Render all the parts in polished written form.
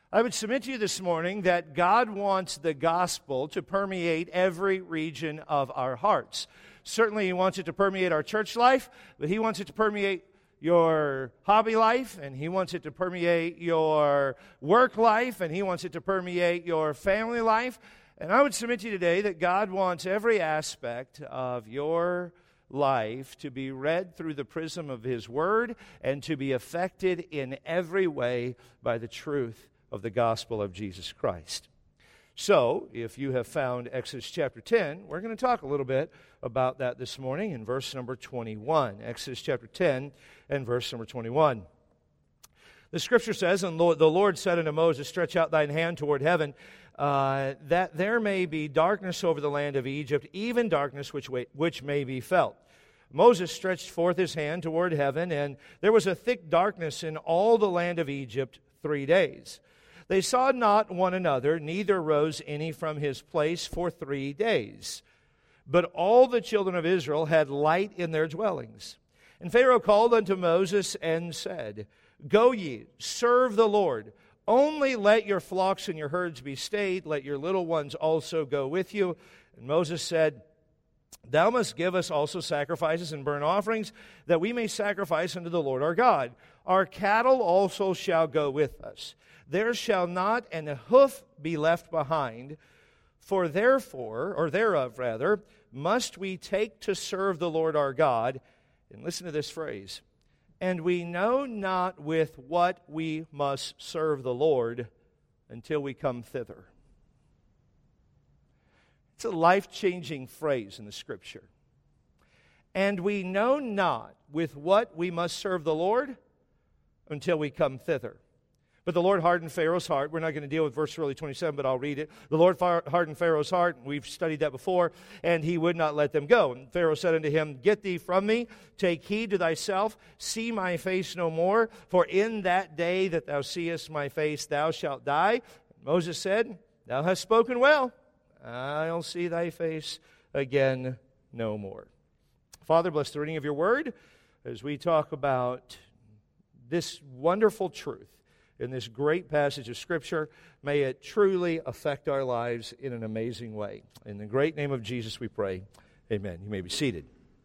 I would submit to you this morning that God wants the gospel to permeate every region of our hearts. Certainly He wants it to permeate our church life, but He wants it to permeate your hobby life, and He wants it to permeate your work life, and He wants it to permeate your family life. And I would submit to you today that God wants every aspect of your life to be read through the prism of His Word and to be affected in every way by the truth of the gospel of Jesus Christ. So, if you have found Exodus chapter 10, we're going to talk a little bit about that this morning in verse number 21. Exodus chapter 10 and verse number 21. The Scripture says, "And the Lord said unto Moses, Stretch out thine hand toward heaven, that there may be darkness over the land of Egypt, even darkness which may be felt. Moses stretched forth his hand toward heaven, and there was a thick darkness in all the land of Egypt 3 days. They saw not one another, neither rose any from his place for 3 days. But all the children of Israel had light in their dwellings. And Pharaoh called unto Moses and said, Go ye, serve the Lord. Only let your flocks and your herds be stayed. Let your little ones also go with you. And Moses said, Thou must give us also sacrifices and burnt offerings, that we may sacrifice unto the Lord our God. Our cattle also shall go with us. There shall not an hoof be left behind, for thereof must we take to serve the Lord our God. And listen to this phrase, and we know not with what we must serve the Lord until we come thither. It's a life-changing phrase in the Scripture. And we know not with what we must serve the Lord until we come thither. But the Lord hardened Pharaoh's heart. We're not going to deal with verse really 27, but I'll read it. The Lord hardened Pharaoh's heart. We've studied that before. And he would not let them go. And Pharaoh said unto him, Get thee from me. Take heed to thyself. See my face no more. For in that day that thou seest my face, thou shalt die. And Moses said, Thou hast spoken well. I'll see thy face again no more. Father, bless the reading of your word as we talk about this wonderful truth in this great passage of Scripture. May it truly affect our lives in an amazing way. In the great name of Jesus we pray. Amen. You may be seated.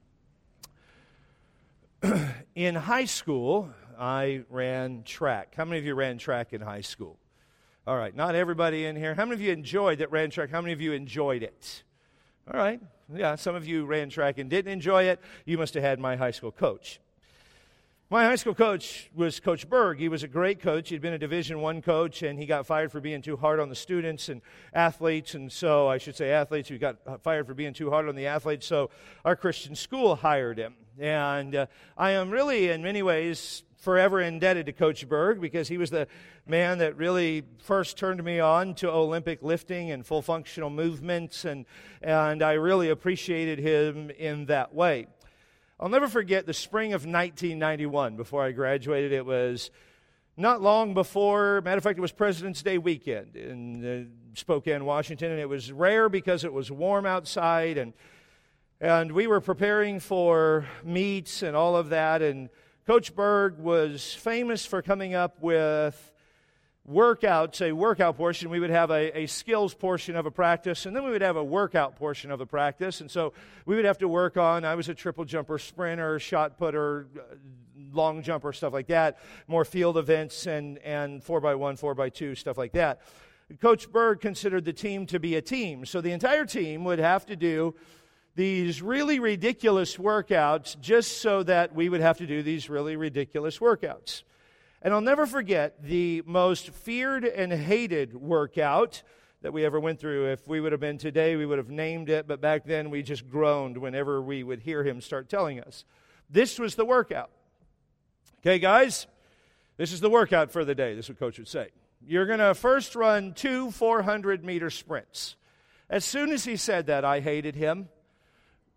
In high school, I ran track. How many of you ran track in high school? All right, not everybody in here. How many of you enjoyed that ran track? How many of you enjoyed it? All right, yeah, some of you ran track and didn't enjoy it. You must have had my high school coach. My high school coach was Coach Berg. He was a great coach. He'd been a Division I coach, and he got fired for being too hard on the students and athletes. And so, I should say athletes, who got fired for being too hard on the athletes. So our Christian school hired him. And I am really, in many ways, forever indebted to Coach Berg, because he was the man that really first turned me on to Olympic lifting and full functional movements. And I really appreciated him in that way. I'll never forget the spring of 1991 before I graduated. It was not long before, matter of fact, it was President's Day weekend in Spokane, Washington, and it was rare because it was warm outside, and we were preparing for meets and all of that, and Coach Berg was famous for coming up with workouts, a workout portion. We would have a skills portion of a practice, and then we would have a workout portion of the practice. And so we would have to work on, I was a triple jumper, sprinter, shot putter, long jumper, stuff like that, more field events and 4x1, 4x2, stuff like that. Coach Berg considered the team to be a team. So the entire team would have to do these really ridiculous workouts just so that we would have to do these really ridiculous workouts. And I'll never forget the most feared and hated workout that we ever went through. If we would have been today, we would have named it, but back then we just groaned whenever we would hear him start telling us. This was the workout. Okay, guys, this is the workout for the day. This is what Coach would say. You're going to first run 2 400-meter sprints. As soon as he said that, I hated him.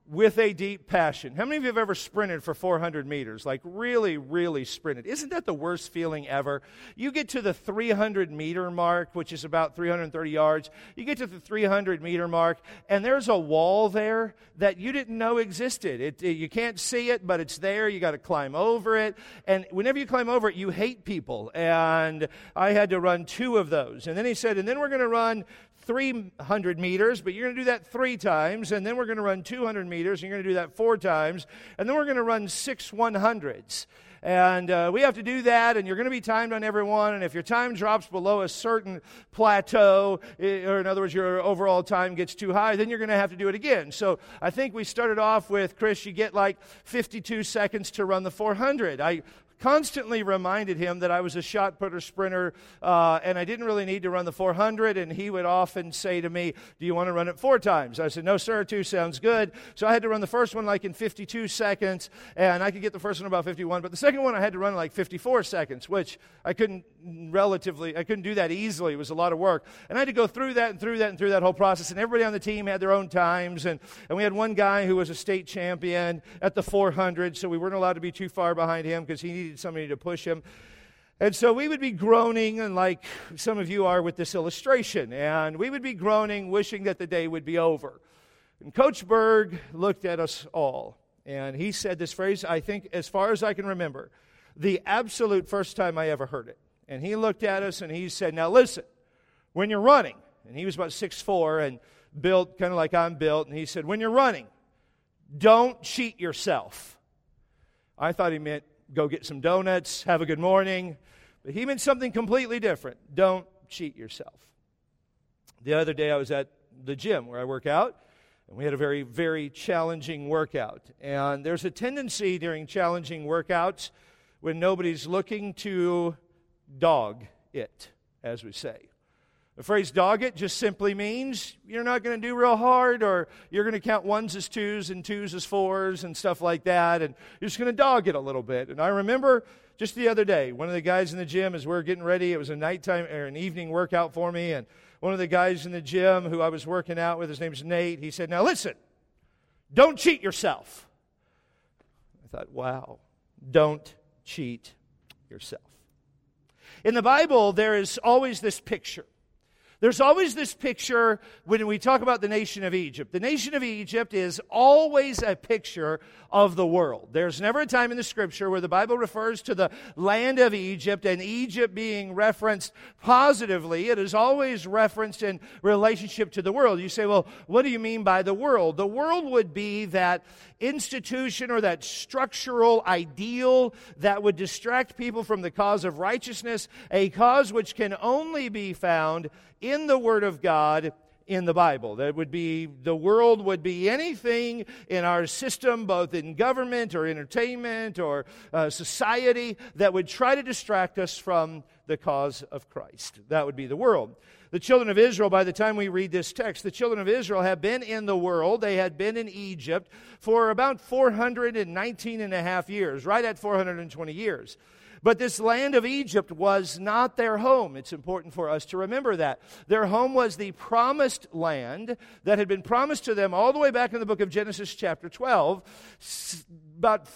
with a deep passion. How many of you have ever sprinted for 400 meters? Like really, really sprinted. Isn't that the worst feeling ever? You get to the 300-meter mark, which is about 330 yards. You get to the 300-meter mark, and there's a wall there that you didn't know existed. You can't see it, but it's there. You got to climb over it. And whenever you climb over it, you hate people. And I had to run 2 of those. And then he said, and then we're going to run 300 meters, but you're going to do that 3 times, and then we're going to run 200 meters, and you're going to do that 4 times, and then we're going to run 6 100s. And we have to do that, and you're going to be timed on every one, and if your time drops below a certain plateau, or in other words, your overall time gets too high, then you're going to have to do it again. So I think we started off with, Chris, you get like 52 seconds to run the 400. I constantly reminded him that I was a shot putter sprinter, and I didn't really need to run the 400, and he would often say to me, do you want to run it 4 times? I said, no, sir, 2 sounds good. So I had to run the first one like in 52 seconds, and I could get the first one about 51, but the second one I had to run like 54 seconds, which I couldn't do that easily. It was a lot of work. And I had to go through that and through that and through that whole process, and everybody on the team had their own times, and we had one guy who was a state champion at the 400, so we weren't allowed to be too far behind him because he needed somebody to push him. And so we would be groaning, and like some of you are with this illustration, and we would be groaning, wishing that the day would be over. And Coach Berg looked at us all, and he said this phrase, I think, as far as I can remember, the absolute first time I ever heard it. And he looked at us, and he said, now listen, when you're running, and he was about 6'4", and built kind of like I'm built, and he said, when you're running, don't cheat yourself. I thought he meant go get some donuts, have a good morning. But he meant something completely different. Don't cheat yourself. The other day I was at the gym where I work out, and we had a very, very challenging workout. And there's a tendency during challenging workouts when nobody's looking to dog it, as we say. The phrase dog it just simply means you're not going to do real hard, or you're going to count 1s as 2s and 2s as 4s and stuff like that, and you're just going to dog it a little bit. And I remember just the other day, one of the guys in the gym, as we were getting ready, it was a nighttime or an evening workout for me, and one of the guys in the gym who I was working out with, his name's Nate, he said, now listen, don't cheat yourself. I thought, wow, don't cheat yourself. In the Bible, there is always this picture. There's always this picture when we talk about the nation of Egypt. The nation of Egypt is always a picture of the world. There's never a time in the Scripture where the Bible refers to the land of Egypt and Egypt being referenced positively. It is always referenced in relationship to the world. You say, well, what do you mean by the world? The world would be that institution or that structural ideal that would distract people from the cause of righteousness, a cause which can only be found in the Word of God, in the Bible. That would be, the world would be anything in our system, both in government or entertainment or society, that would try to distract us from the cause of Christ. That would be the world. The children of Israel, by the time we read this text, the children of Israel have been in the world. They had been in Egypt for about 419 and a half years, right at 420 years. But this land of Egypt was not their home. It's important for us to remember that. Their home was the promised land that had been promised to them all the way back in the book of Genesis chapter 12, about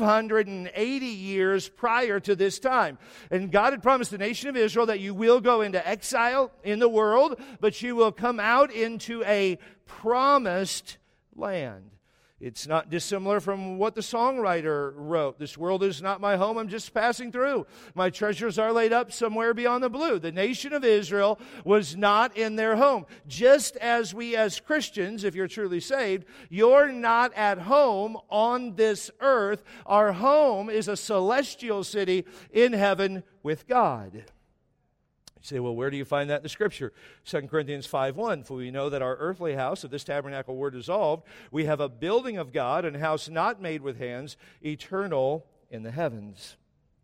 580 years prior to this time. And God had promised the nation of Israel that you will go into exile in the world, but you will come out into a promised land. It's not dissimilar from what the songwriter wrote. This world is not my home, I'm just passing through. My treasures are laid up somewhere beyond the blue. The nation of Israel was not in their home. Just as we as Christians, if you're truly saved, you're not at home on this earth. Our home is a celestial city in heaven with God. You say, well, where do you find that in the Scripture? 2 Corinthians 5:1, for we know that our earthly house, if this tabernacle were dissolved, we have a building of God, and a house not made with hands, eternal in the heavens.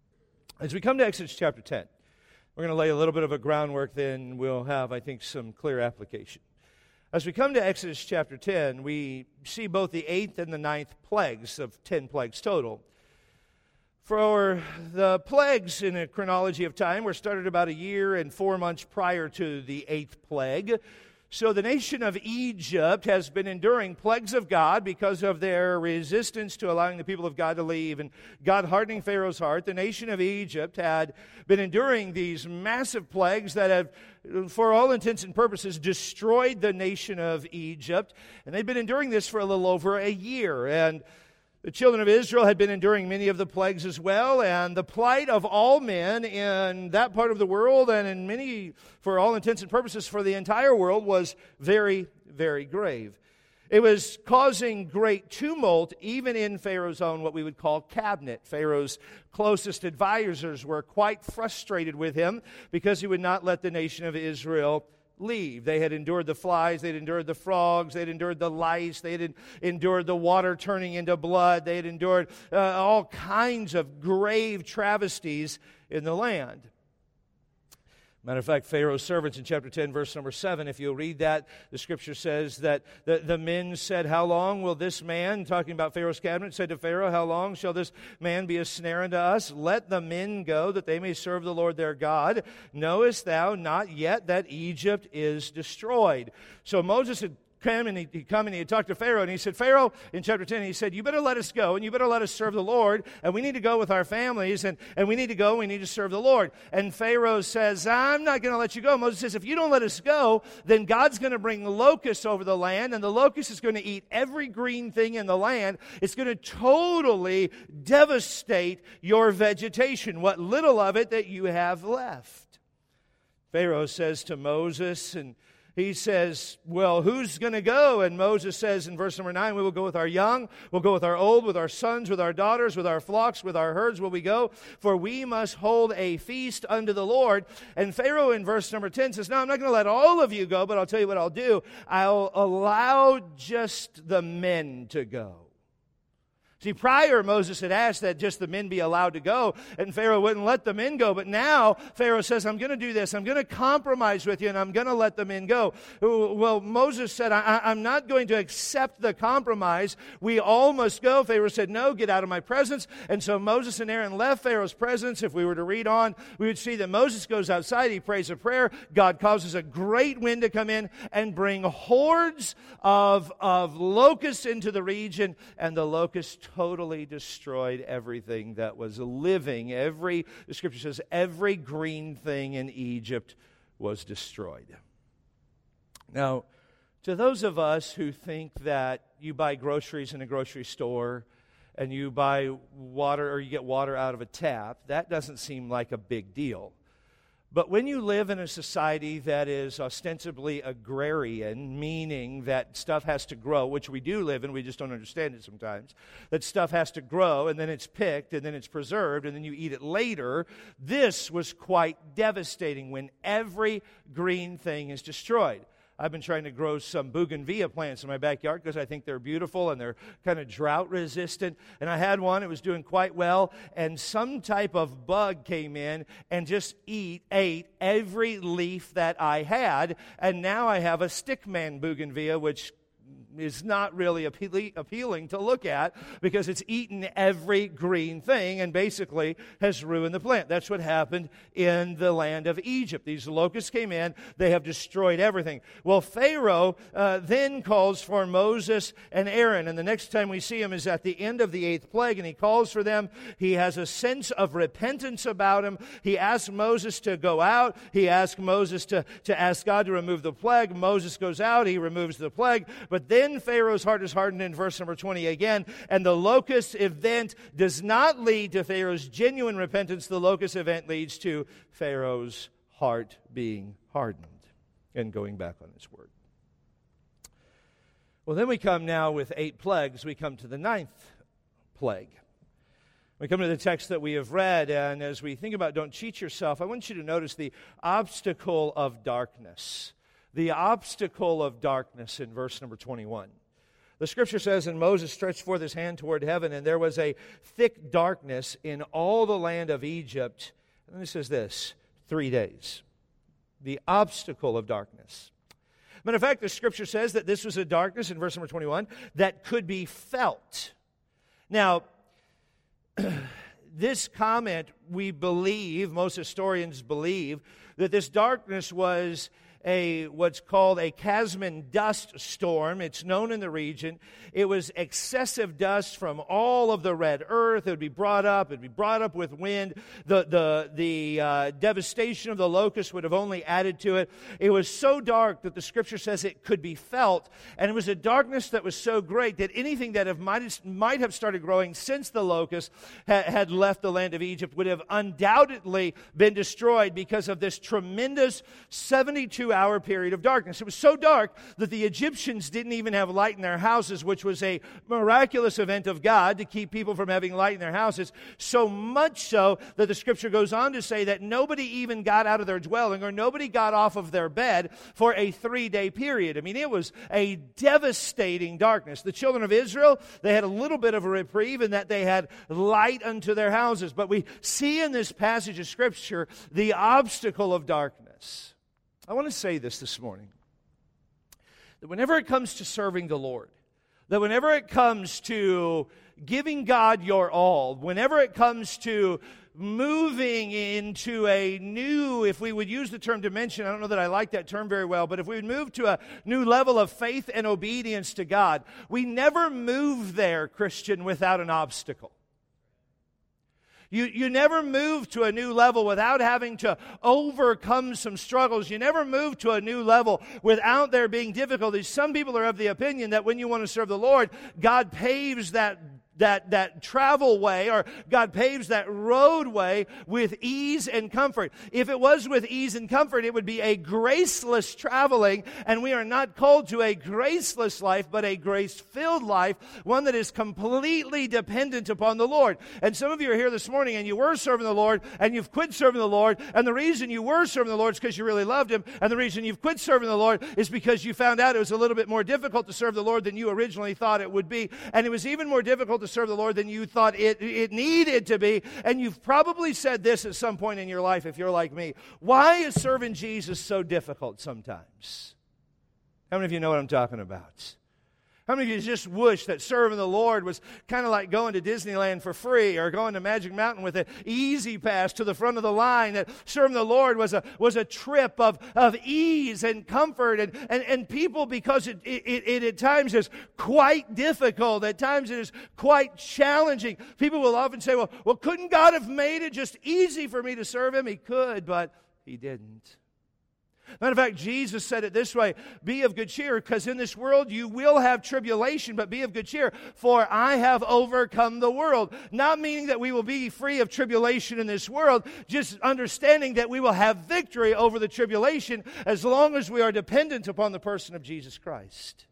As we come to Exodus chapter 10, we're going to lay a little bit of a groundwork, then we'll have, I think, some clear application. As we come to Exodus chapter 10, we see both the 8th and the 9th plagues of 10 plagues total. For the plagues in a chronology of time were started about a year and 4 months prior to the 8th plague. So the nation of Egypt has been enduring plagues of God because of their resistance to allowing the people of God to leave and God hardening Pharaoh's heart. The nation of Egypt had been enduring these massive plagues that have, for all intents and purposes, destroyed the nation of Egypt. And they'd been enduring this for a little over a year. And the children of Israel had been enduring many of the plagues as well, and the plight of all men in that part of the world and in many, for all intents and purposes, for the entire world was very, very grave. It was causing great tumult even in Pharaoh's own, what we would call cabinet. Pharaoh's closest advisors were quite frustrated with him because he would not let the nation of Israel leave. They had endured the flies, they'd endured the frogs, they'd endured the lice, they had endured the water turning into blood, they had endured all kinds of grave travesties in the land. Matter of fact, Pharaoh's servants in chapter 10, verse number 7, if you'll read that, the scripture says that the men said, "How long will this man," talking about Pharaoh's cabinet, said to Pharaoh, "How long shall this man be a snare unto us? Let the men go, that they may serve the Lord their God. Knowest thou not yet that Egypt is destroyed?" So Moses had come and he talked to Pharaoh, and he said, "Pharaoh," in chapter 10, he said, "You better let us go, and you better let us serve the Lord, and we need to go with our families, and we need to go, and we need to serve the Lord." And Pharaoh says, "I'm not going to let you go." Moses says, "If you don't let us go, then God's going to bring locusts over the land, and the locust is going to eat every green thing in the land. It's going to totally devastate your vegetation, what little of it that you have left." Pharaoh says to Moses, and he says, "Well, who's going to go?" And Moses says in verse number 9, "We will go with our young, we'll go with our old, with our sons, with our daughters, with our flocks, with our herds will we go, for we must hold a feast unto the Lord." And Pharaoh in verse number 10 says, "No, I'm not going to let all of you go, but I'll tell you what I'll do. I'll allow just the men to go." See, prior Moses had asked that just the men be allowed to go, and Pharaoh wouldn't let the men go. But now Pharaoh says, "I'm going to do this. I'm going to compromise with you, and I'm going to let the men go." Well, Moses said, I'm not going to accept the compromise. We all must go. Pharaoh said, "No, get out of my presence." And so Moses and Aaron left Pharaoh's presence. If we were to read on, we would see that Moses goes outside. He prays a prayer. God causes a great wind to come in and bring hordes of locusts into the region, and the locusts totally destroyed everything that was living. The scripture says, every green thing in Egypt was destroyed. Now, to those of us who think that you buy groceries in a grocery store and you buy water or you get water out of a tap, that doesn't seem like a big deal. But when you live in a society that is ostensibly agrarian, meaning that stuff has to grow, which we do live in, we just don't understand it sometimes, that stuff has to grow, and then it's picked, and then it's preserved, and then you eat it later, this was quite devastating when every green thing is destroyed. I've been trying to grow some bougainvillea plants in my backyard because I think they're beautiful and they're kind of drought resistant. And I had one, it was doing quite well, and some type of bug came in and just ate every leaf that I had. And now I have a stickman bougainvillea, which is not really appealing to look at because it's eaten every green thing and basically has ruined the plant. That's what happened in the land of Egypt. These locusts came in, they have destroyed everything. Well, Pharaoh then calls for Moses and Aaron, and the next time we see him is at the end of the 8th plague, and he calls for them. He has a sense of repentance about him. He asks Moses to go out. He asks Moses to ask God to remove the plague. Moses goes out, he removes the plague, but then Pharaoh's heart is hardened in verse number 20 again, and the locust event does not lead to Pharaoh's genuine repentance. The locust event leads to Pharaoh's heart being hardened and going back on his word. Well, then we come now with 8 plagues. We come to the 9th plague. We come to the text that we have read, and as we think about don't cheat yourself, I want you to notice the obstacle of darkness. The obstacle of darkness in verse number 21. The scripture says, "And Moses stretched forth his hand toward heaven, and there was a thick darkness in all the land of Egypt." And then it says this, 3 days. The obstacle of darkness. Matter of fact, the scripture says that this was a darkness in verse number 21 that could be felt. Now, this comment we believe, most historians believe, that this darkness was what's called a Casman dust storm. It's known in the region. It was excessive dust from all of the red earth. It would be brought up. It would be brought up with wind. The devastation of the locust would have only added to it. It was so dark that the Scripture says it could be felt, and it was a darkness that was so great that anything that might have started growing since the locust had left the land of Egypt would have undoubtedly been destroyed because of this tremendous 72-hour period of darkness. It was so dark that the Egyptians didn't even have light in their houses, which was a miraculous event of God to keep people from having light in their houses, so much so that the Scripture goes on to say that nobody even got out of their dwelling or nobody got off of their bed for a 3-day period. I mean, it was a devastating darkness. The children of Israel, they had a little bit of a reprieve in that they had light unto their houses. But we see in this passage of Scripture the obstacle of darkness. I want to say this morning, that whenever it comes to serving the Lord, that whenever it comes to giving God your all, whenever it comes to moving into a new, if we would use the term dimension, I don't know that I like that term very well, but if we would move to a new level of faith and obedience to God, we never move there, Christian, without an obstacle. You never move to a new level without having to overcome some struggles. You never move to a new level without there being difficulties. Some people are of the opinion that when you want to serve the Lord, God paves that travel way, or God paves that roadway with ease and comfort. If it was with ease and comfort, it would be a graceless traveling, and we are not called to a graceless life, but a grace-filled life, one that is completely dependent upon the Lord. And some of you are here this morning, and you were serving the Lord, and you've quit serving the Lord, and the reason you were serving the Lord is because you really loved Him, and the reason you've quit serving the Lord is because you found out it was a little bit more difficult to serve the Lord than you originally thought it would be, and it was even more difficult to serve the Lord than you thought it needed to be. And you've probably said this at some point in your life, if you're like me: why is serving Jesus so difficult sometimes? How many of you know what I'm talking about? How many of you just wish that serving the Lord was kind of like going to Disneyland for free, or going to Magic Mountain with an easy pass to the front of the line? That serving the Lord was a trip of ease and comfort, and people, because it at times is quite difficult, at times it is quite challenging. People will often say, well, couldn't God have made it just easy for me to serve Him? He could, but He didn't. Matter of fact, Jesus said it this way: be of good cheer, because in this world you will have tribulation, but be of good cheer, for I have overcome the world. Not meaning that we will be free of tribulation in this world, just understanding that we will have victory over the tribulation as long as we are dependent upon the person of Jesus Christ.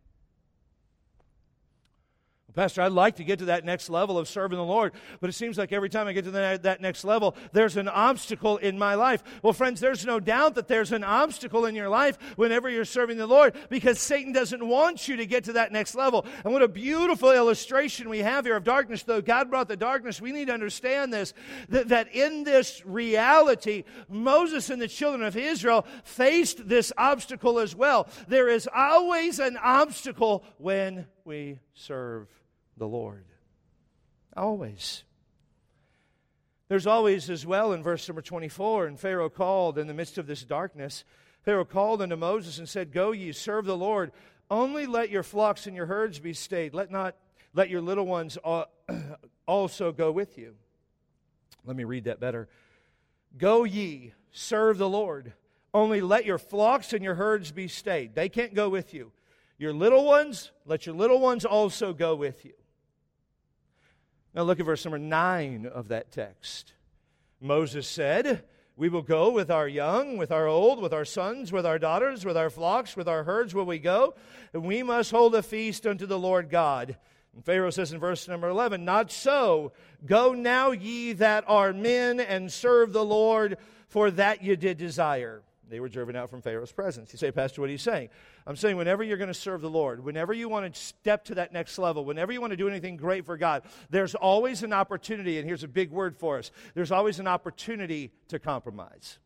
Pastor, I'd like to get to that next level of serving the Lord, but it seems like every time I get to that next level, there's an obstacle in my life. Well, friends, there's no doubt that there's an obstacle in your life whenever you're serving the Lord, because Satan doesn't want you to get to that next level. And what a beautiful illustration we have here of darkness. Though God brought the darkness, we need to understand this, that in this reality, Moses and the children of Israel faced this obstacle as well. There is always an obstacle when we serve the Lord. Always. There's always as well in verse number 24, and Pharaoh called in the midst of this darkness. Pharaoh called unto Moses and said, Go ye, serve the Lord. Only let your flocks and your herds be stayed. Let your little ones also go with you. Let me read that better. Go ye, serve the Lord. Only let your flocks and your herds be stayed. They can't go with you. Your little ones, let your little ones also go with you. Now look at verse number 9 of that text. Moses said, We will go with our young, with our old, with our sons, with our daughters, with our flocks, with our herds will we go, and we must hold a feast unto the Lord God. And Pharaoh says in verse number 11, Not so, go now ye that are men, and serve the Lord, for that ye did desire. They were driven out from Pharaoh's presence. You say, Pastor, what are you saying? I'm saying whenever you're going to serve the Lord, whenever you want to step to that next level, whenever you want to do anything great for God, there's always an opportunity, and here's a big word for us, there's always an opportunity to compromise.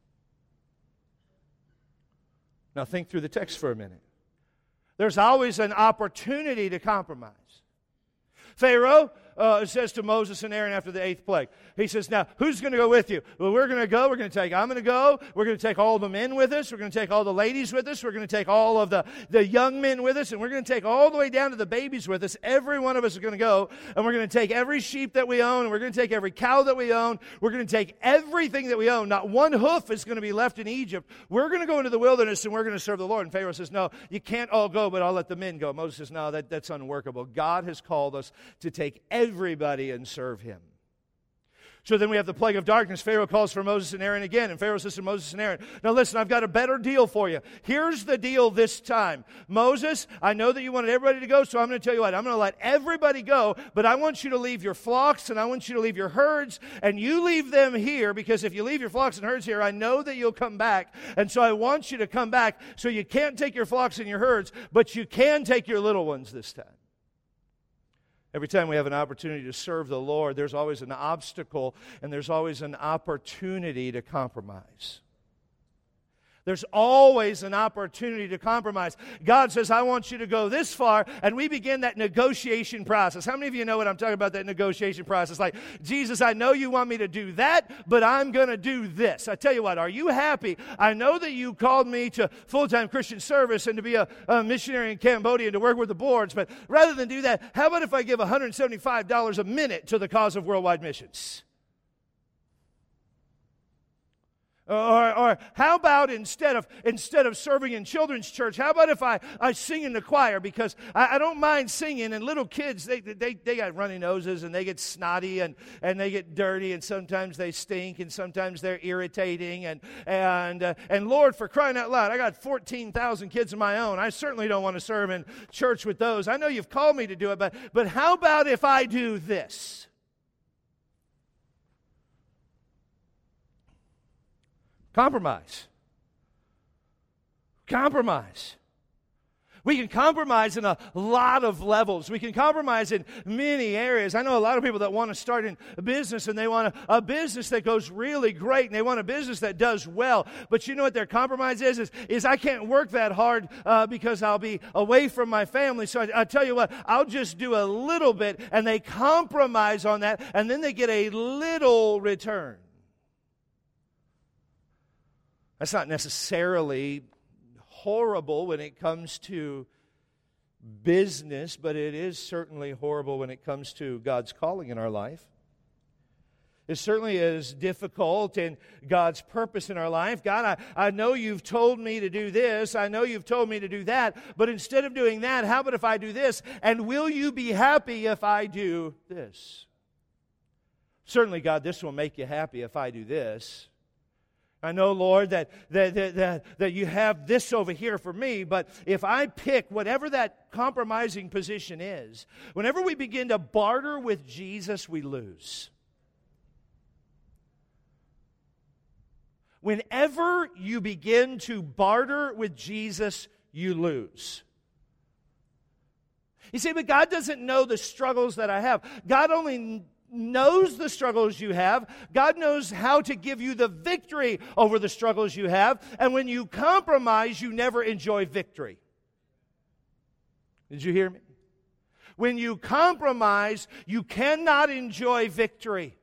Now think through the text for a minute. There's always an opportunity to compromise. Pharaoh, says to Moses and Aaron after the 8th plague. He says, now, who's going to go with you? Well, we're going to go. I'm going to go. We're going to take all the men with us. We're going to take all the ladies with us. We're going to take all of the young men with us. And we're going to take all the way down to the babies with us. Every one of us is going to go. And we're going to take every sheep that we own. And we're going to take every cow that we own. We're going to take everything that we own. Not one hoof is going to be left in Egypt. We're going to go into the wilderness and we're going to serve the Lord. And Pharaoh says, no, you can't all go, but I'll let the men go. Moses says, no, that's unworkable. God has called us to take everybody and serve Him. So then we have the plague of darkness. Pharaoh calls for Moses and Aaron again. And Pharaoh says to Moses and Aaron, now listen, I've got a better deal for you. Here's the deal this time. Moses, I know that you wanted everybody to go, so I'm going to tell you what. I'm going to let everybody go, but I want you to leave your flocks and I want you to leave your herds, and you leave them here, because if you leave your flocks and herds here, I know that you'll come back. And so I want you to come back. So you can't take your flocks and your herds, but you can take your little ones this time. Every time we have an opportunity to serve the Lord, there's always an obstacle and there's always an opportunity to compromise. There's always an opportunity to compromise. God says, I want you to go this far, and we begin that negotiation process. How many of you know what I'm talking about, that negotiation process? Like, Jesus, I know you want me to do that, but I'm going to do this. I tell you what, are you happy? I know that you called me to full-time Christian service and to be a missionary in Cambodia and to work with the boards, but rather than do that, how about if I give $175 a minute to the cause of worldwide missions? Or how about instead of serving in children's church, how about if I sing in the choir? Because I don't mind singing, and little kids, they got runny noses, and they get snotty, and they get dirty, and sometimes they stink, and sometimes they're irritating, and Lord, for crying out loud, I got 14,000 kids of my own. I certainly don't want to serve in church with those. I know you've called me to do it, but how about if I do this? Compromise. Compromise. We can compromise in a lot of levels. We can compromise in many areas. I know a lot of people that want to start in a business, and they want a business that goes really great, and they want a business that does well. But you know what their compromise is I can't work that hard because I'll be away from my family. So I tell you what, I'll just do a little bit, and they compromise on that, and then they get a little return. That's not necessarily horrible when it comes to business, but it is certainly horrible when it comes to God's calling in our life. It certainly is difficult in God's purpose in our life. God, I know you've told me to do this. I know you've told me to do that. But instead of doing that, how about if I do this? And will you be happy if I do this? Certainly, God, this will make you happy if I do this. I know, Lord, that you have this over here for me, but if I pick whatever that compromising position is, whenever we begin to barter with Jesus, we lose. Whenever you begin to barter with Jesus, you lose. You say, but God doesn't know the struggles that I have. God only knows the struggles you have. God knows how to give you the victory over the struggles you have. And when you compromise, you never enjoy victory. Did you hear me? When you compromise, you cannot enjoy victory.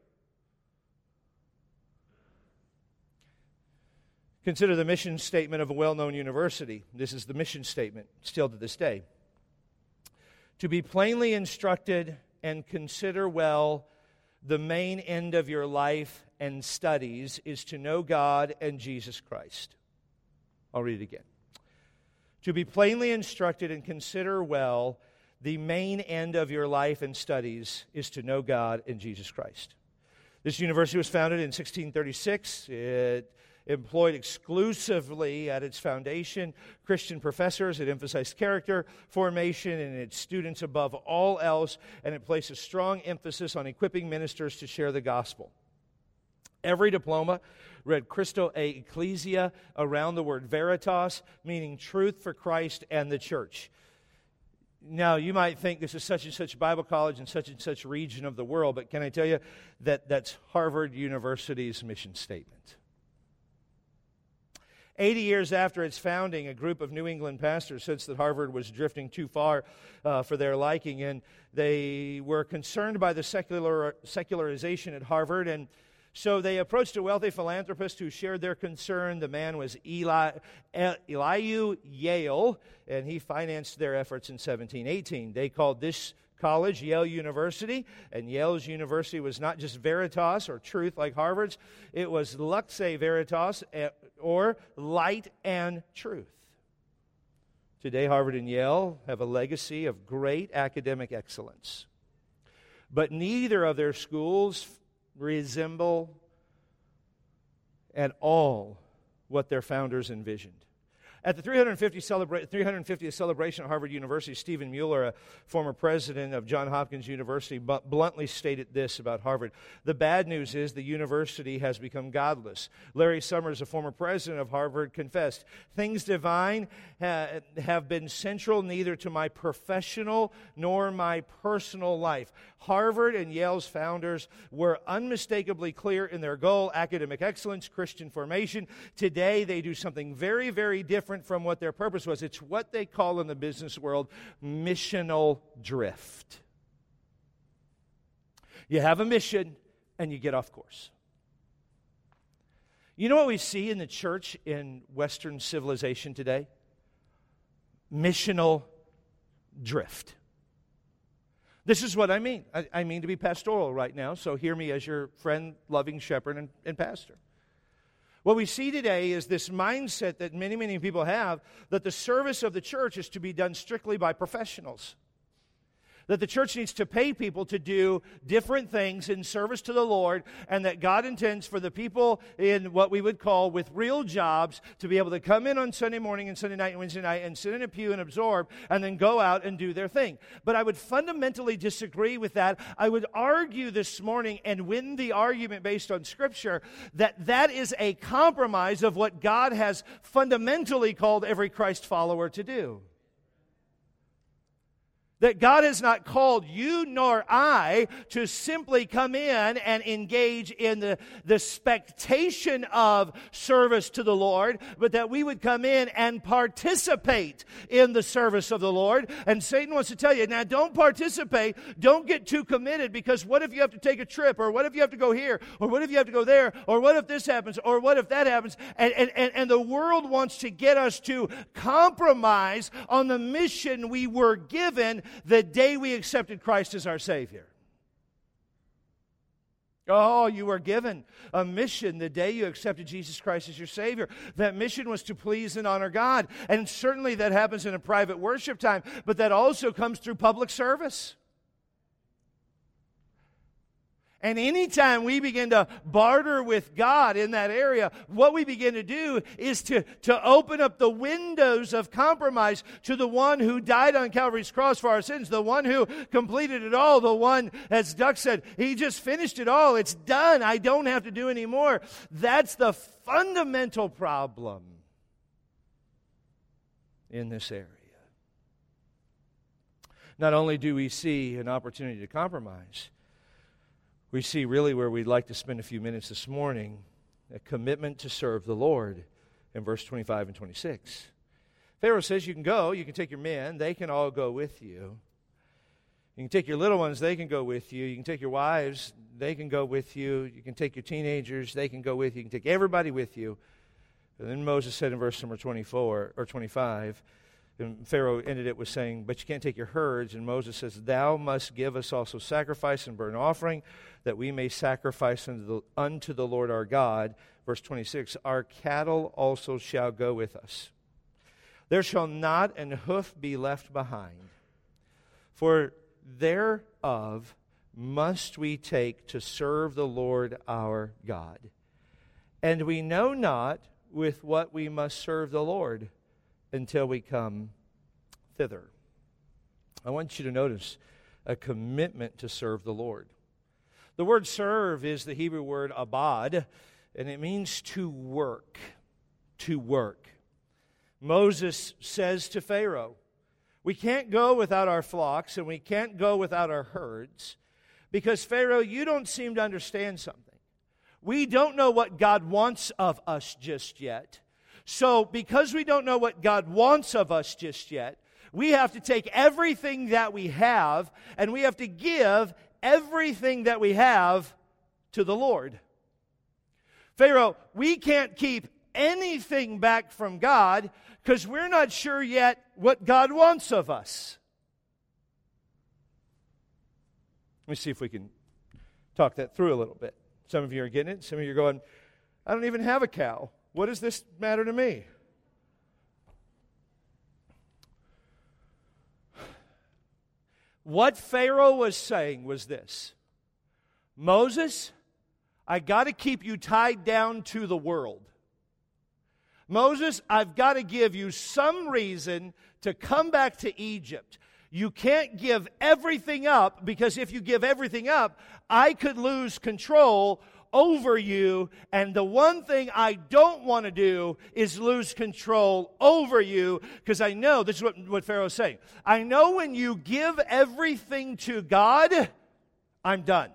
Consider the mission statement of a well-known university. This is the mission statement, still to this day. To be plainly instructed and consider well the main end of your life and studies is to know God and Jesus Christ. I'll read it again. To be plainly instructed and consider well the main end of your life and studies is to know God and Jesus Christ. This university was founded in 1636. It employed exclusively at its foundation Christian professors. It emphasized character formation in its students above all else, and it placed a strong emphasis on equipping ministers to share the gospel. Every diploma read Christo et Ecclesia around the word veritas, meaning truth for Christ and the church. Now, you might think this is such and such Bible college in such and such region of the world, but can I tell you that that's Harvard University's mission statement? 80 years after its founding, a group of New England pastors sensed that Harvard was drifting too far for their liking, and they were concerned by the secularization at Harvard, and so they approached a wealthy philanthropist who shared their concern. The man was Elihu Yale, and he financed their efforts in 1718. They called this college Yale University, and Yale's university was not just veritas or truth like Harvard's. It was luxe veritas, or light and truth. Today, Harvard and Yale have a legacy of great academic excellence, but neither of their schools resemble at all what their founders envisioned. At the 350th celebration at Harvard University, Stephen Mueller, a former president of Johns Hopkins University, bluntly stated this about Harvard: "The bad news is the university has become godless." Larry Summers, a former president of Harvard, confessed, "Things divine have been central neither to my professional nor my personal life." Harvard and Yale's founders were unmistakably clear in their goal: academic excellence, Christian formation. Today, they do something very, very different from what their purpose was. It's what they call in the business world missional drift. You have a mission and you get off course. You know what we see in the church in Western civilization today? Missional drift. This is what I mean. I mean to be pastoral right now, so hear me as your friend, loving shepherd, and pastor. What we see today is this mindset that many, many people have, that the service of the church is to be done strictly by professionals. That the church needs to pay people to do different things in service to the Lord, and that God intends for the people in what we would call with real jobs to be able to come in on Sunday morning and Sunday night and Wednesday night and sit in a pew and absorb and then go out and do their thing. But I would fundamentally disagree with that. I would argue this morning and win the argument based on Scripture that that is a compromise of what God has fundamentally called every Christ follower to do. That God has not called you nor I to simply come in and engage in the expectation of service to the Lord, but that we would come in and participate in the service of the Lord. And Satan wants to tell you, now don't participate, don't get too committed, because what if you have to take a trip, or what if you have to go here, or what if you have to go there, or what if this happens, or what if that happens? And the world wants to get us to compromise on the mission we were given the day we accepted Christ as our Savior. Oh, you were given a mission the day you accepted Jesus Christ as your Savior. That mission was to please and honor God. And certainly that happens in a private worship time, but that also comes through public service. And anytime we begin to barter with God in that area, what we begin to do is to open up the windows of compromise to the one who died on Calvary's cross for our sins, the one who completed it all, the one, as Duck said, he just finished it all. It's done. I don't have to do any more. That's the fundamental problem in this area. Not only do we see an opportunity to compromise, we see really where we'd like to spend a few minutes this morning, a commitment to serve the Lord in verse 25 and 26. Pharaoh says you can go, you can take your men, they can all go with you. You can take your little ones, they can go with you. You can take your wives, they can go with you. You can take your teenagers, they can go with you. You can take everybody with you. And then Moses said in verse number 24 or 25, and Pharaoh ended it with saying, but you can't take your herds. And Moses says, thou must give us also sacrifice and burnt offering, that we may sacrifice unto the Lord our God. Verse 26, our cattle also shall go with us. There shall not an hoof be left behind, for thereof must we take to serve the Lord our God. And we know not with what we must serve the Lord until we come thither. I want you to notice a commitment to serve the Lord. The word serve is the Hebrew word abad, and it means to work. To work. Moses says to Pharaoh, we can't go without our flocks and we can't go without our herds, because Pharaoh, you don't seem to understand something. We don't know what God wants of us just yet. So because we don't know what God wants of us just yet, we have to take everything that we have and we have to give everything that we have to the Lord. Pharaoh, we can't keep anything back from God because we're not sure yet what God wants of us. Let me see if we can talk that through a little bit. Some of you are getting it. Some of you are going, I don't even have a cow. What does this matter to me? What Pharaoh was saying was this: Moses, I got to keep you tied down to the world. Moses, I've got to give you some reason to come back to Egypt. You can't give everything up, because if you give everything up, I could lose control over you, and the one thing I don't want to do is lose control over you, because I know, this is what Pharaoh is saying, I know when you give everything to God, I'm done.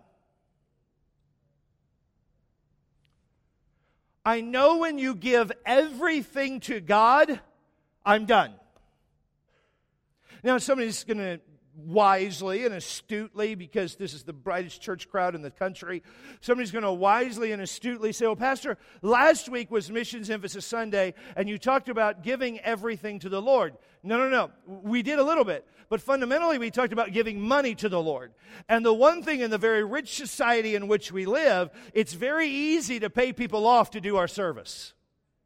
I know when you give everything to God, I'm done. Now, somebody's going to wisely and astutely, because this is the brightest church crowd in the country, somebody's going to wisely and astutely say, well, Pastor, last week was Missions Emphasis Sunday, and you talked about giving everything to the Lord. No. We did a little bit. But fundamentally, we talked about giving money to the Lord. And the one thing in the very rich society in which we live, it's very easy to pay people off to do our service.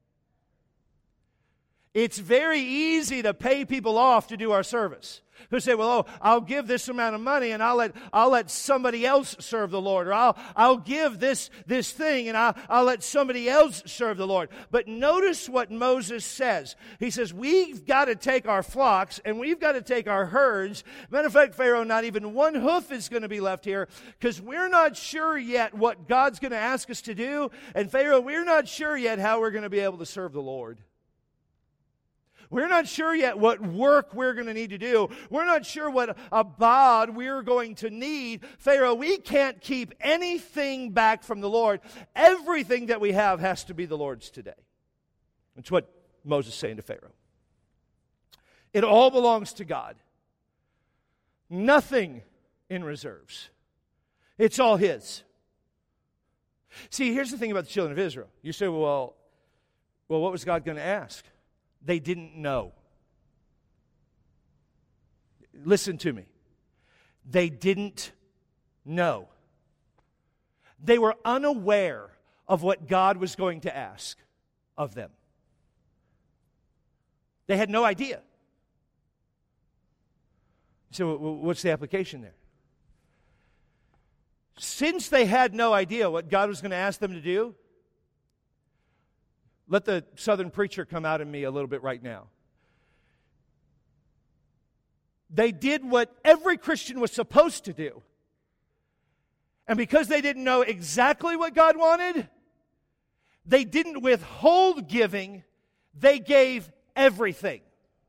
It's very easy to pay people off to do our service. Who say, well, I'll give this amount of money and I'll let somebody else serve the Lord. Or I'll give this thing and I'll let somebody else serve the Lord. But notice what Moses says. He says, we've got to take our flocks and we've got to take our herds. Matter of fact, Pharaoh, not even one hoof is going to be left here, because we're not sure yet what God's going to ask us to do. And Pharaoh, we're not sure yet how we're going to be able to serve the Lord. We're not sure yet what work we're going to need to do. We're not sure what abad we're going to need. Pharaoh, we can't keep anything back from the Lord. Everything that we have has to be the Lord's today. That's what Moses is saying to Pharaoh. It all belongs to God. Nothing in reserves. It's all His. See, here's the thing about the children of Israel. You say, well, what was God going to ask? They didn't know. Listen to me. They didn't know. They were unaware of what God was going to ask of them. They had no idea. So what's the application there? Since they had no idea what God was going to ask them to do, let the Southern preacher come out in me a little bit right now. They did what every Christian was supposed to do. And because they didn't know exactly what God wanted, they didn't withhold giving, they gave everything.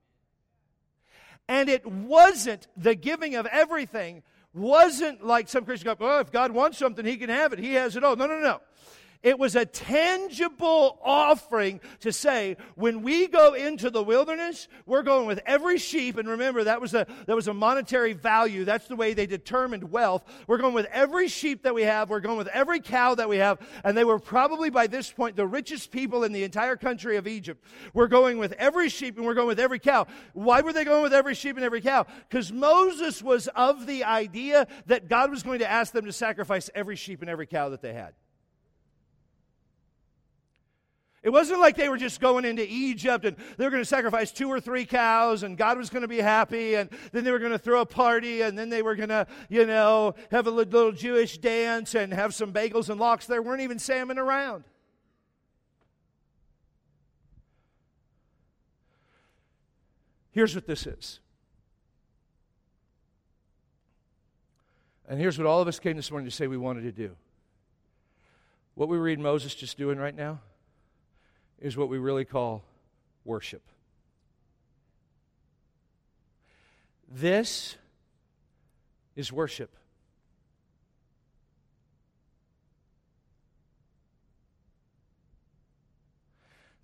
And it wasn't, the giving of everything wasn't like some Christians go, oh, if God wants something, He can have it. He has it all. No. It was a tangible offering to say, when we go into the wilderness, we're going with every sheep. And remember, that was a monetary value. That's the way they determined wealth. We're going with every sheep that we have. We're going with every cow that we have. And they were probably, by this point, the richest people in the entire country of Egypt. We're going with every sheep and we're going with every cow. Why were they going with every sheep and every cow? Because Moses was of the idea that God was going to ask them to sacrifice every sheep and every cow that they had. It wasn't like they were just going into Egypt and they were going to sacrifice 2 or 3 cows and God was going to be happy, and then they were going to throw a party, and then they were going to, have a little Jewish dance and have some bagels and lox. There weren't even salmon around. Here's what this is. And here's what all of us came this morning to say we wanted to do. What we read Moses just doing right now is what we really call worship. This is worship.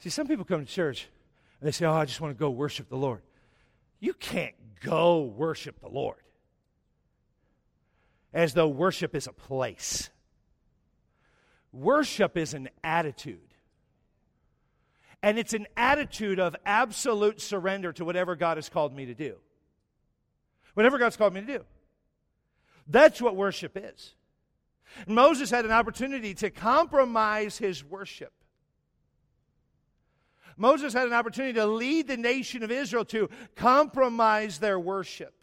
See, some people come to church and they say, I just want to go worship the Lord. You can't go worship the Lord. As though worship is a place. Worship is an attitude. And it's an attitude of absolute surrender to whatever God has called me to do. Whatever God's called me to do. That's what worship is. Moses had an opportunity to compromise his worship. Moses had an opportunity to lead the nation of Israel to compromise their worship.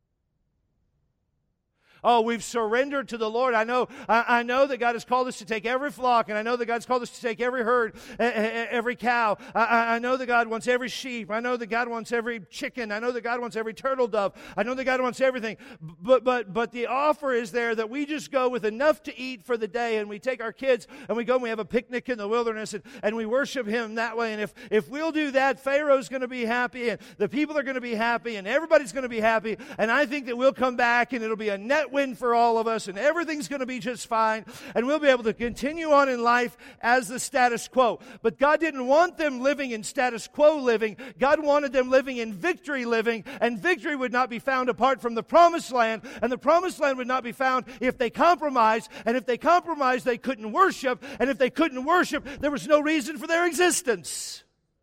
Oh, we've surrendered to the Lord. I know that God has called us to take every flock, and I know that God's called us to take every herd, every cow. I know that God wants every sheep. I know that God wants every chicken. I know that God wants every turtle dove. I know that God wants everything. But the offer is there that we just go with enough to eat for the day, and we take our kids, and we go and we have a picnic in the wilderness, and we worship Him that way. And if we'll do that, Pharaoh's going to be happy, and the people are going to be happy, and everybody's going to be happy. And I think that we'll come back, and it'll be a net win for all of us, and everything's going to be just fine, and we'll be able to continue on in life as the status quo. But God didn't want them living in status quo living. God wanted them living in victory living, and victory would not be found apart from the promised land, and the promised land would not be found if they compromised, and if they compromised, they couldn't worship, and if they couldn't worship, there was no reason for their existence.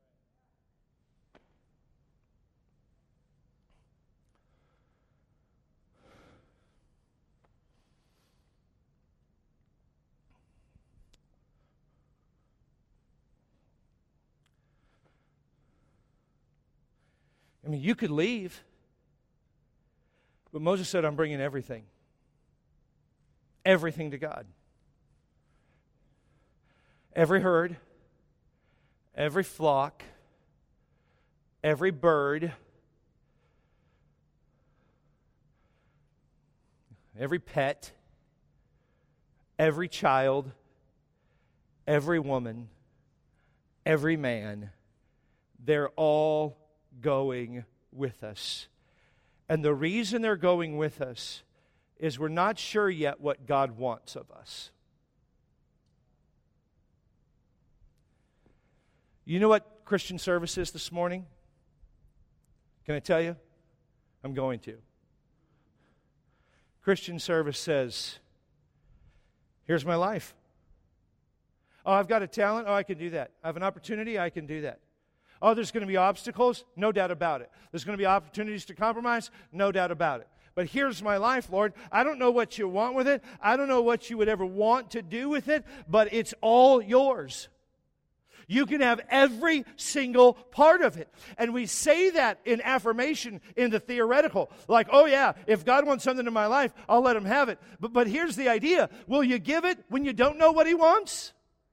I mean, you could leave. But Moses said, I'm bringing everything. Everything to God. Every herd, every flock, every bird, every pet, every child, every woman, every man, they're all going with us. And the reason they're going with us is we're not sure yet what God wants of us. You know what Christian service is this morning? Can I tell you? I'm going to. Christian service says, here's my life. Oh, I've got a talent. Oh, I can do that. I have an opportunity. I can do that. Oh, there's going to be obstacles? No doubt about it. There's going to be opportunities to compromise? No doubt about it. But here's my life, Lord. I don't know what you want with it. I don't know what you would ever want to do with it, but it's all yours. You can have every single part of it. And we say that in affirmation in the theoretical. Like, oh yeah, if God wants something in my life, I'll let Him have it. But here's the idea. Will you give it when you don't know what He wants?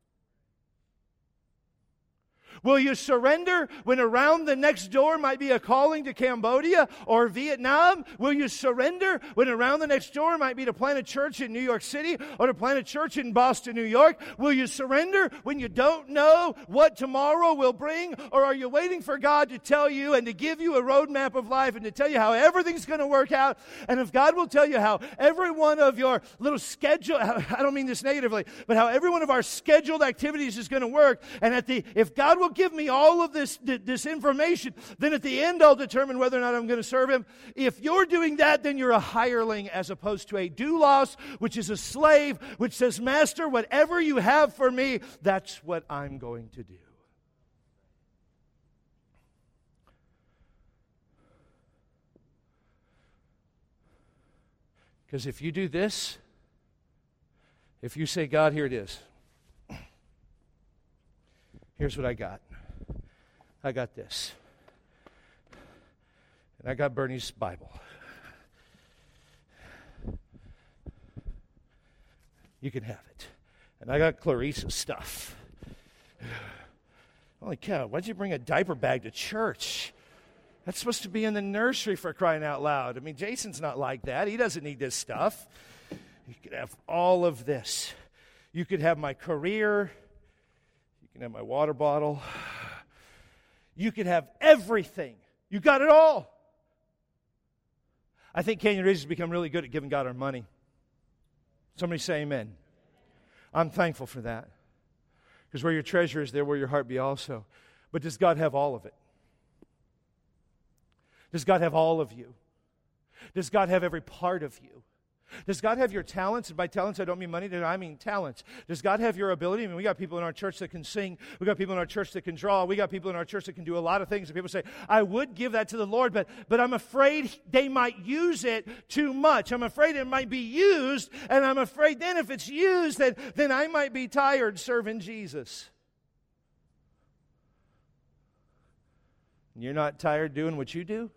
Will you surrender when around the next door might be a calling to Cambodia or Vietnam? Will you surrender when around the next door might be to plant a church in New York City or to plant a church in Boston, New York? Will you surrender when you don't know what tomorrow will bring? Or are you waiting for God to tell you and to give you a roadmap of life and to tell you how everything's going to work out? And if God will tell you how every one of your little schedule, I don't mean this negatively, but how every one of our scheduled activities is going to work, and if God will give me all of this information, then at the end I'll determine whether or not I'm going to serve Him. If you're doing that, then you're a hireling as opposed to a doulos, which is a slave, which says, Master, whatever you have for me, that's what I'm going to do. Because if you do this, if you say, God, here it is. Here's what I got. I got this. And I got Bernie's Bible. You can have it. And I got Clarice's stuff. Holy cow, why'd you bring a diaper bag to church? That's supposed to be in the nursery, for crying out loud. I mean, Jason's not like that. He doesn't need this stuff. You could have all of this. You could have my career. You can have my water bottle. You could have everything. You got it all. I think Canyon Ridge has become really good at giving God our money. Somebody say amen. I'm thankful for that. Because where your treasure is, there will your heart be also. But does God have all of it? Does God have all of you? Does God have every part of you? Does God have your talents? And by talents, I don't mean money, I mean talents. Does God have your ability? I mean, we got people in our church that can sing. We got people in our church that can draw. We got people in our church that can do a lot of things. And people say, I would give that to the Lord, but I'm afraid they might use it too much. I'm afraid it might be used, and I'm afraid then if it's used, then I might be tired serving Jesus. You're not tired doing what you do?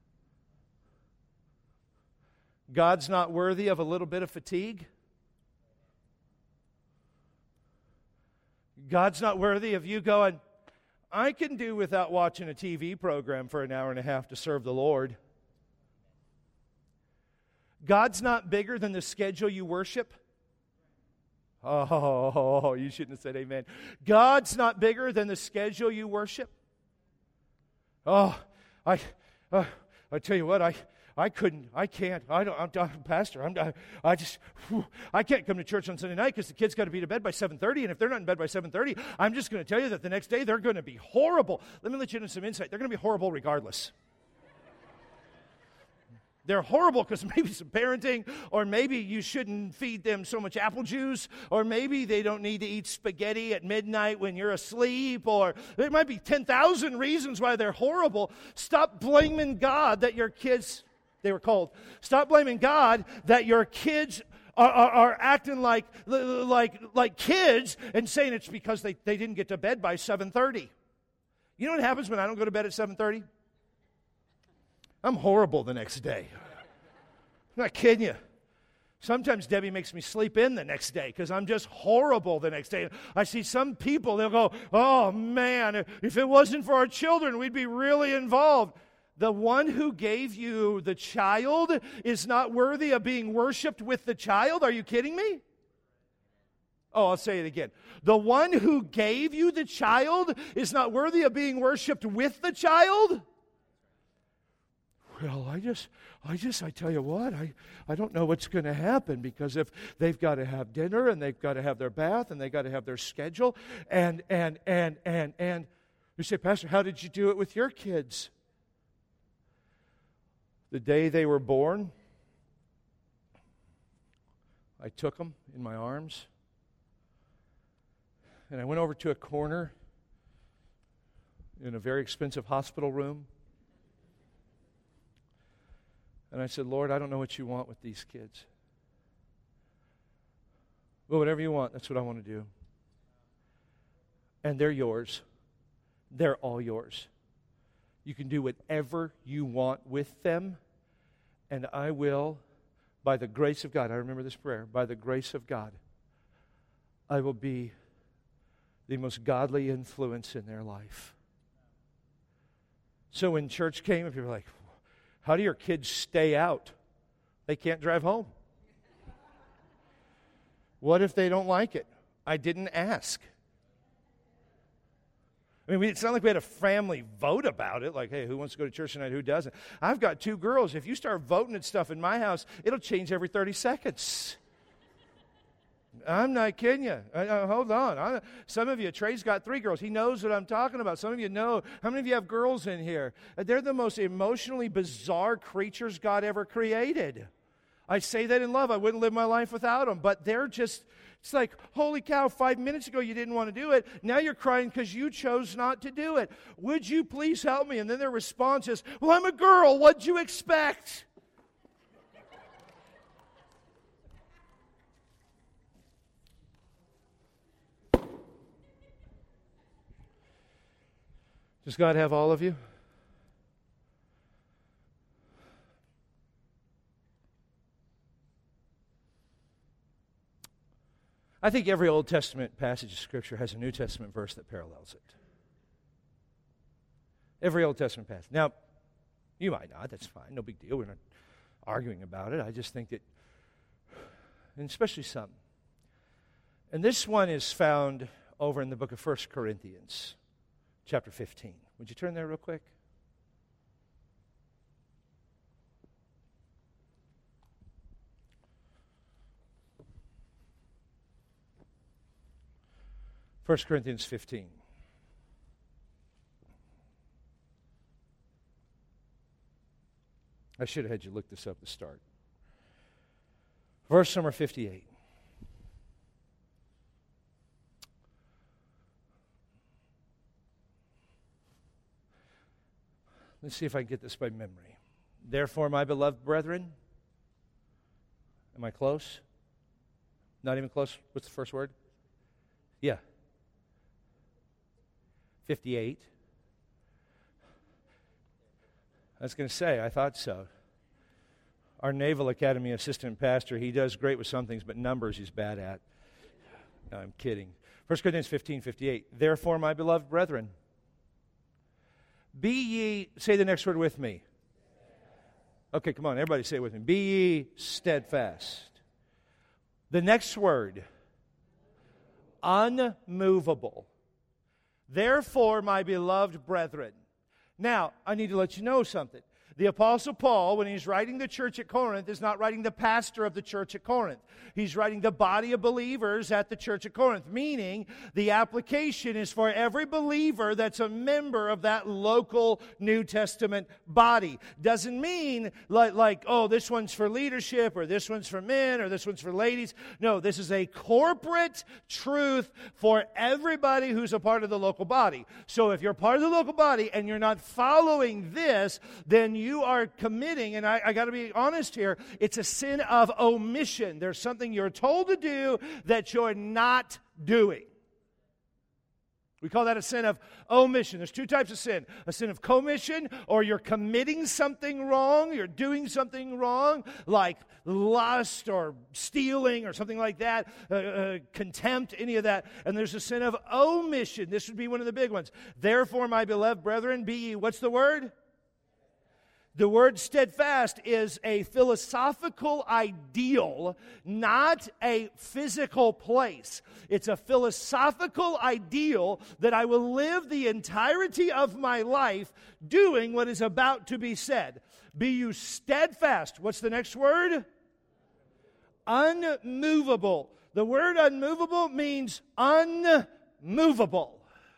God's not worthy of a little bit of fatigue? God's not worthy of you going, I can do without watching a TV program for an hour and a half to serve the Lord. God's not bigger than the schedule you worship? Oh, you shouldn't have said amen. God's not bigger than the schedule you worship? Oh, I tell you what, I couldn't, I can't, I'm pastor, I can't come to church on Sunday night because the kids got to be to bed by 7:30, and if they're not in bed by 7:30, I'm just going to tell you that the next day they're going to be horrible. Let me let you into some insight. They're going to be horrible regardless. They're horrible because maybe some parenting, or maybe you shouldn't feed them so much apple juice, or maybe they don't need to eat spaghetti at midnight when you're asleep, or there might be 10,000 reasons why they're horrible. Stop blaming God that your kids, they were cold. Stop blaming God that your kids are acting like kids and saying it's because they didn't get to bed by 7:30. You know what happens when I don't go to bed at 7:30? I'm horrible the next day. I'm not kidding you. Sometimes Debbie makes me sleep in the next day because I'm just horrible the next day. I see some people, they'll go, oh man, if it wasn't for our children, we'd be really involved. The one who gave you the child is not worthy of being worshiped with the child? Are you kidding me? Oh, I'll say it again. The one who gave you the child is not worthy of being worshiped with the child? Well, I tell you what, I don't know what's going to happen, because if they've got to have dinner and they've got to have their bath and they've got to have their schedule and you say, Pastor, how did you do it with your kids? The day they were born, I took them in my arms and I went over to a corner in a very expensive hospital room. And I said, Lord, I don't know what you want with these kids. Well, whatever you want, that's what I want to do. And they're yours. They're all yours. You can do whatever you want with them, and I will, by the grace of God, I remember this prayer, by the grace of God, I will be the most godly influence in their life. So when church came, and people were like, how do your kids stay out? They can't drive home. What if they don't like it? I didn't ask. I mean, it's not like we had a family vote about it, like, hey, who wants to go to church tonight, who doesn't? I've got 2 girls. If you start voting at stuff in my house, it'll change every 30 seconds. I'm not kidding you. Hold on. Some of you, Trey's got 3 girls. He knows what I'm talking about. Some of you know. How many of you have girls in here? They're the most emotionally bizarre creatures God ever created. I say that in love. I wouldn't live my life without them. But they're just, it's like, holy cow, 5 minutes ago you didn't want to do it. Now you're crying because you chose not to do it. Would you please help me? And then their response is, well, I'm a girl. What'd you expect? Does God have all of you? I think every Old Testament passage of Scripture has a New Testament verse that parallels it. Every Old Testament passage. Now, you might not. That's fine. No big deal. We're not arguing about it. I just think that, and especially some. And this one is found over in the book of 1 Corinthians. Chapter 15. Would you turn there real quick? 1 Corinthians 15. I should have had you look this up to start. Verse number 58. Let's see if I can get this by memory. Therefore, my beloved brethren, am I close? Not even close? What's the first word? Yeah. 58. I was going to say, I thought so. Our Naval Academy assistant pastor, he does great with some things, but numbers he's bad at. No, I'm kidding. 1 Corinthians 15:58. Therefore, my beloved brethren, be ye, say the next word with me. Okay, come on, everybody say it with me. Be ye steadfast. The next word, unmovable. Therefore, my beloved brethren. Now, I need to let you know something. The Apostle Paul, when he's writing the church at Corinth, is not writing the pastor of the church at Corinth. He's writing the body of believers at the church at Corinth, meaning the application is for every believer that's a member of that local New Testament body. Doesn't mean like, oh, this one's for leadership, or this one's for men, or this one's for ladies. No, this is a corporate truth for everybody who's a part of the local body. So if you're part of the local body and you're not following this, then you are committing, and I got to be honest here, it's a sin of omission. There's something you're told to do that you're not doing. We call that a sin of omission. There's two types of sin. A sin of commission, or you're committing something wrong, you're doing something wrong, like lust or stealing or something like that, contempt, any of that. And there's a sin of omission. This would be one of the big ones. Therefore, my beloved brethren, be ye, what's the word? The word steadfast is a philosophical ideal, not a physical place. It's a philosophical ideal that I will live the entirety of my life doing what is about to be said. Be you steadfast. What's the next word? Unmovable. The word unmovable means unmovable.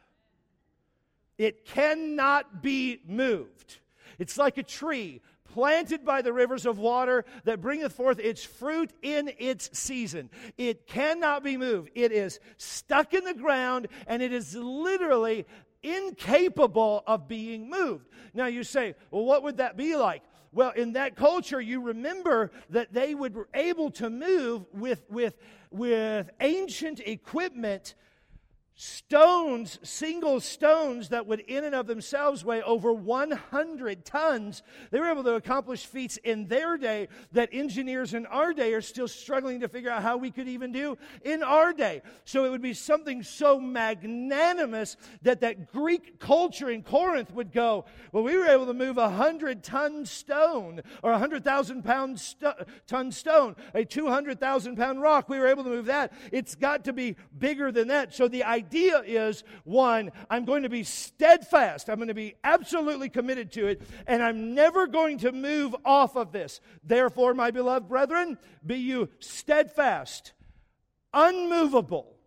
It cannot be moved. It's like a tree planted by the rivers of water that bringeth forth its fruit in its season. It cannot be moved. It is stuck in the ground, and it is literally incapable of being moved. Now you say, well, what would that be like? Well, in that culture, you remember that they were able to move with ancient equipment, stones, single stones that would in and of themselves weigh over 100 tons. They were able to accomplish feats in their day that engineers in our day are still struggling to figure out how we could even do in our day. So it would be something so magnanimous that Greek culture in Corinth would go, well, we were able to move 100-ton stone, or 100,000-pound ton stone, a 200,000-pound rock. We were able to move that. It's got to be bigger than that. So the idea is, one, I'm going to be steadfast. I'm going to be absolutely committed to it, and I'm never going to move off of this. Therefore, my beloved brethren, be you steadfast, unmovable.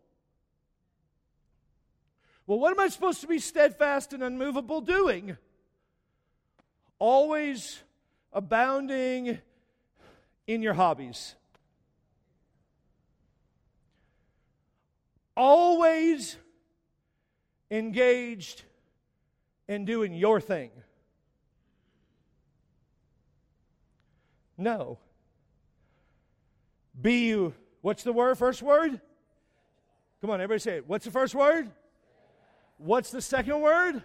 Well, what am I supposed to be steadfast and unmovable doing? Always abounding in your hobbies. Always engaged in doing your thing. No. Be you, what's the word, first word? Come on, everybody say it. What's the first word? What's the second word?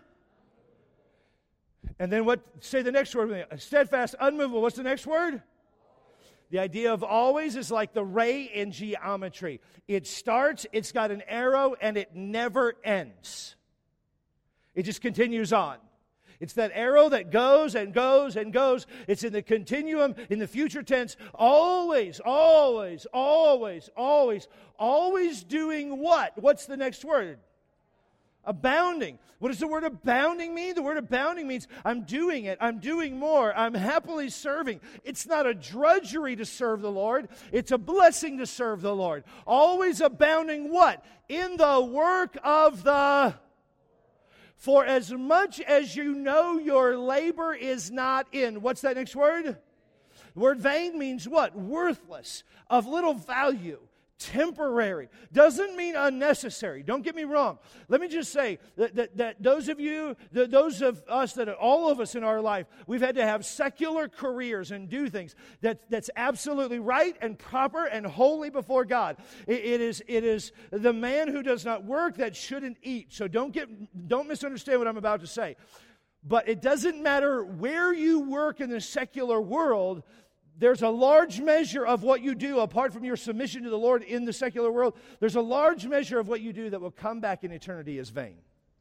And then say the next word with me. Steadfast, unmovable. What's the next word? The idea of always is like the ray in geometry. It starts, it's got an arrow, and it never ends. It just continues on. It's that arrow that goes and goes and goes. It's in the continuum, in the future tense. Always, always, always, always, always doing what? What's the next word? Abounding. What does the word abounding mean? The word abounding means I'm doing it. I'm doing more. I'm happily serving. It's not a drudgery to serve the Lord. It's a blessing to serve the Lord. Always abounding what? In the work of the... For as much as you know your labor is not in... What's that next word? The word vain means what? Worthless, of little value. Temporary. Doesn't mean unnecessary. Don't get me wrong. Let me just say that those of you, those of us, that all of us in our life, we've had to have secular careers and do things that's absolutely right and proper and holy before God. It is the man who does not work that shouldn't eat. So don't misunderstand what I'm about to say. But it doesn't matter where you work in the secular world. There's a large measure of what you do, apart from your submission to the Lord in the secular world, there's a large measure of what you do that will come back in eternity as vain.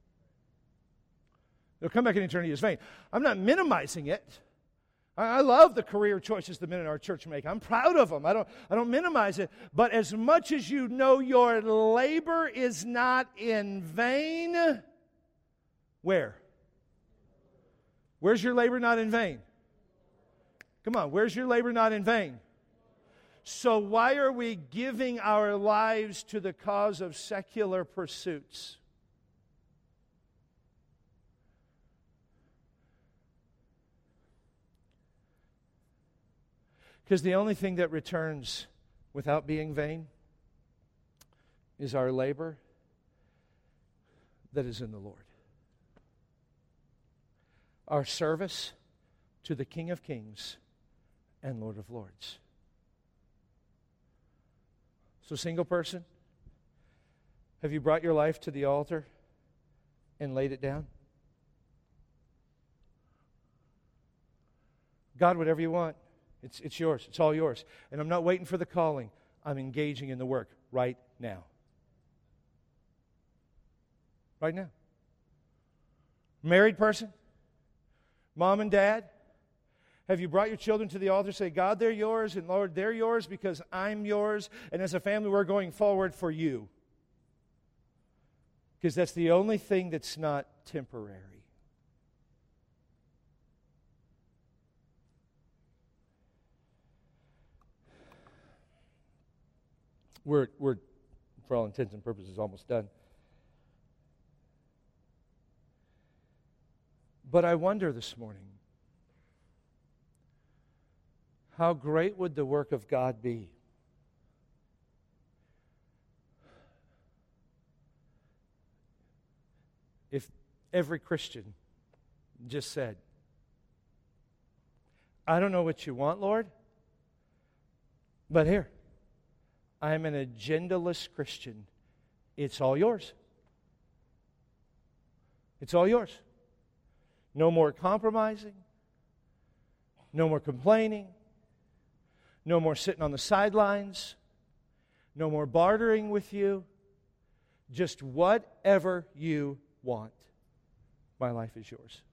It'll come back in eternity as vain. I'm not minimizing it. I love the career choices the men in our church make. I'm proud of them. I don't minimize it. But as much as you know your labor is not in vain, where? Where's your labor not in vain? Come on, where's your labor not in vain? So why are we giving our lives to the cause of secular pursuits? Because the only thing that returns without being vain is our labor that is in the Lord. Our service to the King of Kings and Lord of Lords. So, single person, have you brought your life to the altar and laid it down? God, whatever you want, it's yours. It's all yours. And I'm not waiting for the calling. I'm engaging in the work right now. Right now. Married person, mom and dad, have you brought your children to the altar? Say, God, they're yours, and Lord, they're yours because I'm yours, and as a family, we're going forward for you. Because that's the only thing that's not temporary. We're for all intents and purposes, almost done. But I wonder this morning, how great would the work of God be if every Christian just said, I don't know what you want, Lord, but here, I'm an agendaless Christian. It's all yours. It's all yours. No more compromising. No more complaining. No more sitting on the sidelines. No more bartering with you. Just whatever you want. My life is yours.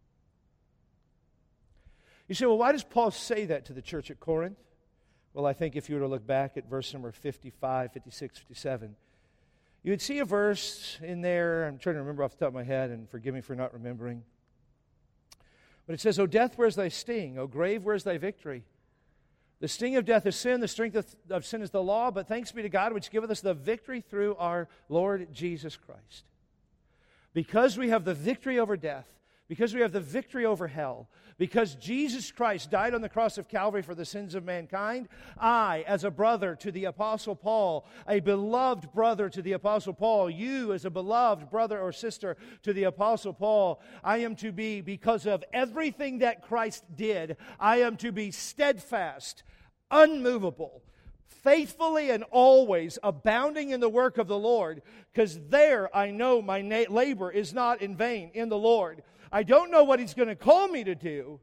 You say, well, why does Paul say that to the church at Corinth? Well, I think if you were to look back at verse number 55, 56, 57, you would see a verse in there. I'm trying to remember off the top of my head, and forgive me for not remembering. But it says, O death, where's thy sting? O grave, where's thy victory? The sting of death is sin, the strength of sin is the law, but thanks be to God which giveth us the victory through our Lord Jesus Christ. Because we have the victory over death, because we have the victory over hell, because Jesus Christ died on the cross of Calvary for the sins of mankind, I, as a brother to the Apostle Paul, a beloved brother to the Apostle Paul, you as a beloved brother or sister to the Apostle Paul, I am to be, because of everything that Christ did, I am to be steadfast, unmovable, faithfully and always abounding in the work of the Lord, because there I know my labor is not in vain in the Lord. I don't know what He's going to call me to do,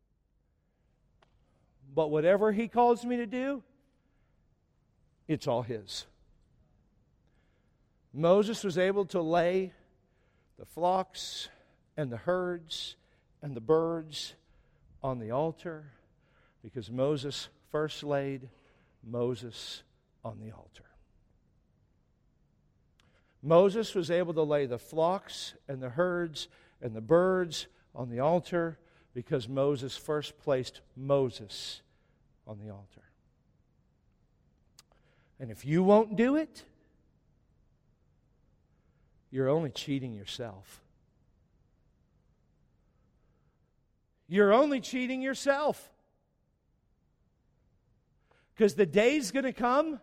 but whatever He calls me to do, it's all His. Moses was able to lay the flocks and the herds and the birds on the altar because Moses first laid Moses on the altar. Moses was able to lay the flocks and the herds and the birds on the altar because Moses first placed Moses on the altar. And if you won't do it, you're only cheating yourself. You're only cheating yourself. Because the day's going to come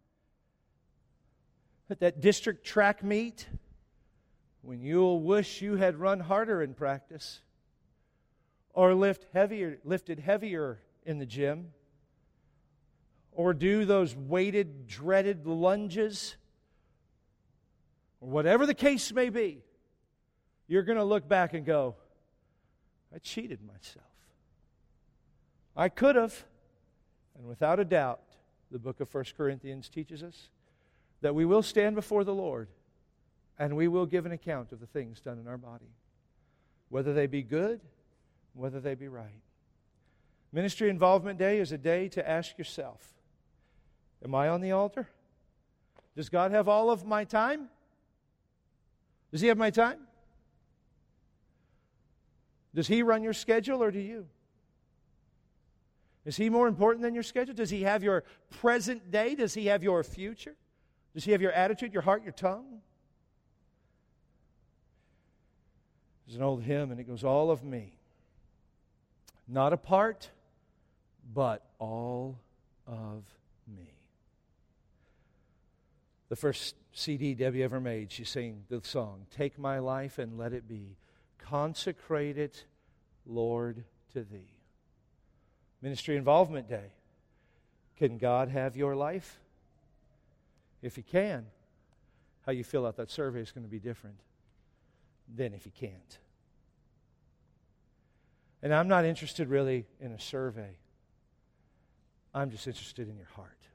at that district track meet when you'll wish you had run harder in practice or lifted heavier in the gym or do those weighted, dreaded lunges or whatever the case may be. You're going to look back and go, I cheated myself. I could have. And without a doubt, the book of 1 Corinthians teaches us that we will stand before the Lord and we will give an account of the things done in our body, whether they be good, whether they be right. Ministry Involvement Day is a day to ask yourself, am I on the altar? Does God have all of my time? Does He have my time? Does He run your schedule or do you? Is He more important than your schedule? Does He have your present day? Does He have your future? Does He have your attitude, your heart, your tongue? There's an old hymn and it goes, all of me. Not a part, but all of me. The first CD Debbie ever made, she sang the song, Take my life and let it be. Consecrate it, Lord, to Thee. Ministry Involvement Day. Can God have your life? If He can, how you fill out that survey is going to be different than if He can't. And I'm not interested really in a survey. I'm just interested in your heart.